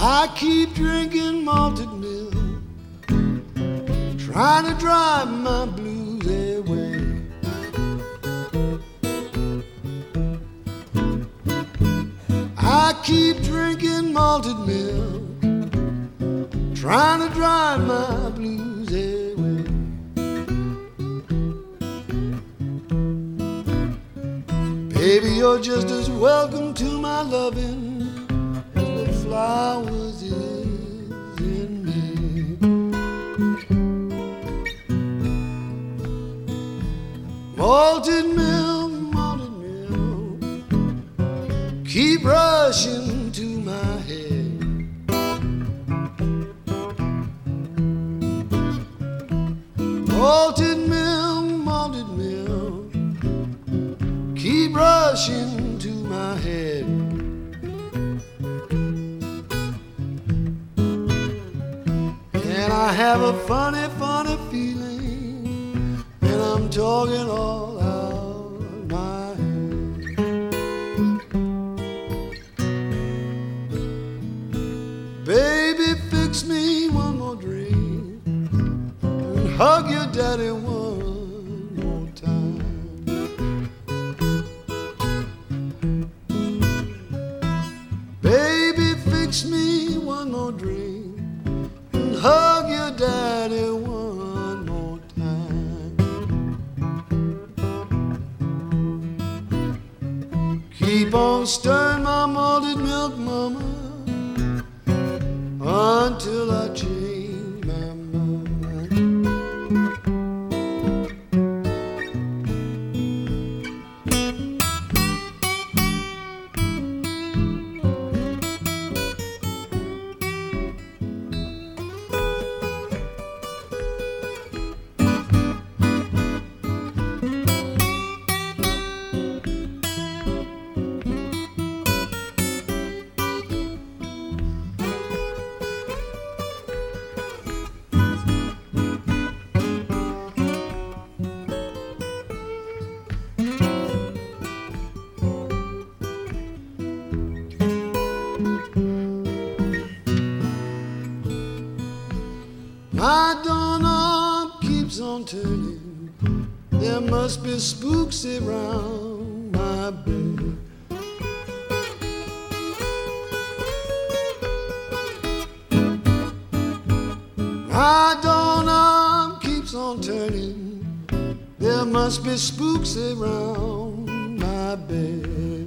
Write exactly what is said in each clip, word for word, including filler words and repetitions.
I keep drinking malted milk, trying to drive my blues away. I keep drinking malted milk, trying to drive my blues away. Baby, you're just as welcome to my loving as the flowers is in me. Malted milk, malted milk, keep rushing to my head. Malted milk, malted milk, keep rushing to my head. And I have a funny, funny feeling, and I'm talking all out my head. Baby, fix me one more drink and hug your daddy one more time. Baby, fix me one more drink and hug your daddy one more time. Keep on stirring my malted milk, mama, until I change my mind. My doorknob keeps on turning, there must be spooks around my bed. My doorknob keeps on turning, there must be spooks around my bed.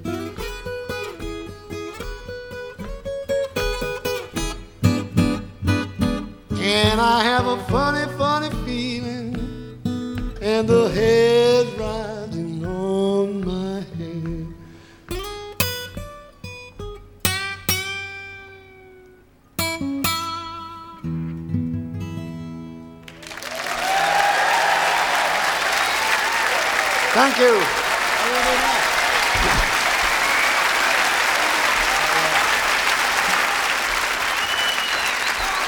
And I have a funny, funny feeling, and the hair's rising on my head. Thank you.